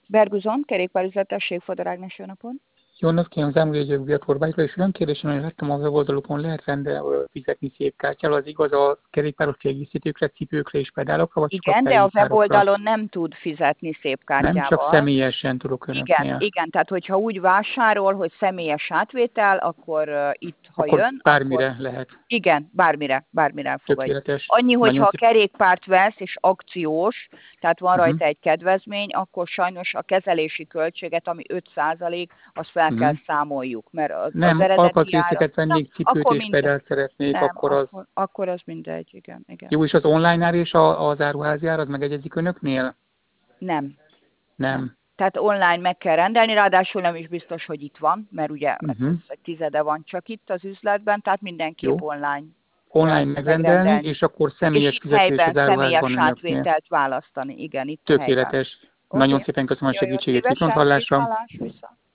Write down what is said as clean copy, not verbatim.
Berguzon, kerékpárüzletesség Fodor Ágnes, jó napot. Jó napot kívánok, Zámori György Viatorbike-ról, és olyan kérdésem, hogy láttam a weboldalukon lehet fizetni szép kártyával, az igaz a kerékpáros kiegészítőkre, cipőkre és pedálokra, vagy csak a Igen, de a kerékpárokra? weboldalon nem tud fizetni szép Nem, csak kártyával. személyesen tudok Igen, önöknél. igen, tehát hogyha úgy vásárol, hogy személyes átvétel, akkor itt, ha Akkor jön, akkor bármire lehet. igen, bármire elfogadjuk. Tökéletes. Annyi, hogyha Nagyon a szép. kerékpárt vesz, és akciós, tehát van Uh-huh. rajta egy kedvezmény, akkor sajnos a kezelési költséget, ami 5%, azt fel kell számoljuk, mert az Nem, eredeti ára... alkatrészeket vennék, cipőt Akkor és mindegy. pedált szeretnék, Nem, akkor az... akkor az mindegy, igen. Jó, és az online ár és az áruházi ár, az megegyezik önöknél? Nem. Nem. Tehát online meg kell rendelni, ráadásul nem is biztos, hogy itt van, mert ugye ez egy tizede van csak itt az üzletben, tehát mindenképp Jó. online Online kell megrendelni, és akkor személyes és fizetés helyben az áruházban személyes önöknél. átvételt választani, igen, itt helyben. Tökéletes. Nagyon Oké. szépen köszönöm a Jó, segítséget. szívesen, Viszonthallásra. viszontlátásra.